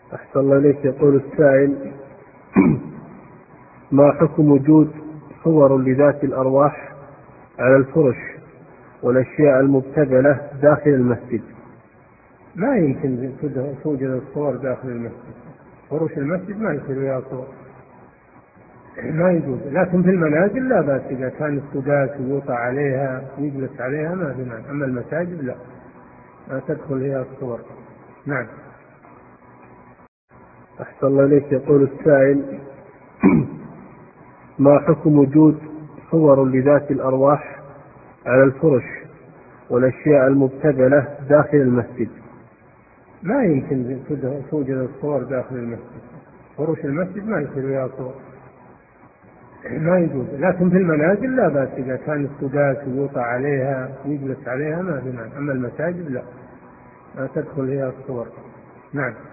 أحسن الله إليك. يقول السائل: ما حكم وجود صور لذات الأرواح على الفرش والأشياء المبتذلة داخل المسجد؟ ما يمكن توجد الصور داخل المسجد. فرش المسجد ما يصير فيها صور، ما يجوز. لكن في المنازل لا بأس، إذا كان السداس يوطى عليها ويجلس عليها ما في مانع. أما المساجد لا، ما تدخل فيها الصور. نعم. أحسن الله إليك. يقول السائل: ما حكم وجود صور لذات الأرواح على الفرش والأشياء المبتذلة داخل المسجد؟ ما يمكن توجد الصور داخل المسجد. فرش المسجد ما يصير فيها صور، ما يجوز. لكن في المنازل لا بأس، إذا كان السداس يوطى عليها ويجلس عليها ما في مانع. أما المساجد لا، ما تدخل فيها الصور. نعم.